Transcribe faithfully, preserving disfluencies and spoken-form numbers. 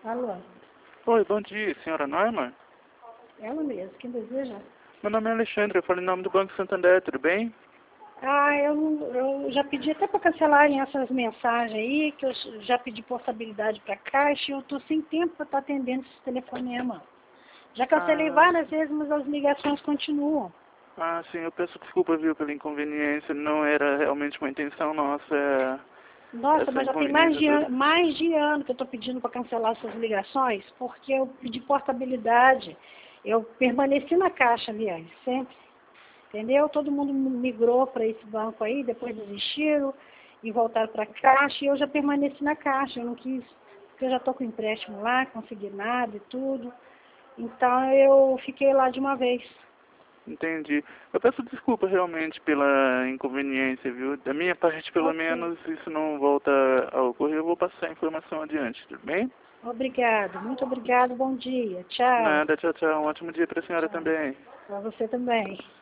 Alô? Oi, bom dia, senhora Norma? Ela mesmo, quem deseja? Meu nome é Alexandre, eu falo em nome do Banco Santander, tudo bem? Ah, eu, não- eu já pedi até para cancelarem essas mensagens aí, que eu já pedi portabilidade para caixa e eu tô sem tempo para estar atendendo esses telefonemas. Já cancelei Ah, várias vezes, mas as ligações continuam. ah, sim, eu peço desculpa, viu, pela inconveniência, não era realmente uma intenção nossa, é, Nossa, essa mas já tem mais inconveniência de, toda. an mais de ano que eu estou pedindo para cancelar essas ligações, porque eu pedi portabilidade. Eu permaneci na caixa, aliás, sempre. Entendeu? Todo mundo migrou para esse banco aí, depois desistiram e voltaram para a caixa, e eu já permaneci na caixa, eu não quis, porque eu já estou com empréstimo lá, consegui nada e tudo. Então eu fiquei lá de uma vez. Entendi. Eu peço desculpa realmente pela inconveniência, viu? Da minha parte, pelo Ok. menos, isso não volta a ocorrer, eu vou passar a informação adiante, tudo bem? Obrigado, muito obrigado, bom dia. Tchau. Nada, tchau, tchau. Um ótimo dia para a senhora Tchau. também. Para você também.